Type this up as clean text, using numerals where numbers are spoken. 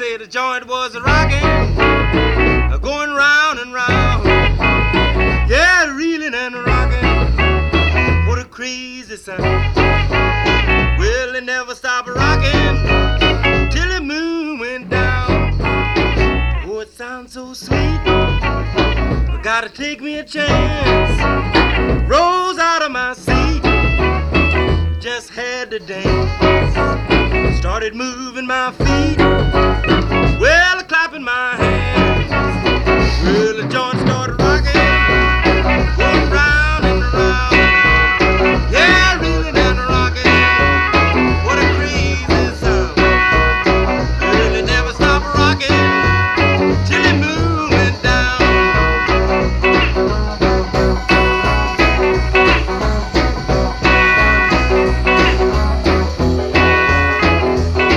way the joint was rocking, going round and round. Yeah, reeling and rocking, what a crazy sound. Well, it never stopped rocking till the moon went down. Oh, it sounds so sweet, I gotta take me a chance. Rose out of my seat, just had to dance. Started moving my feet, well, clapping my hands. Well, the joint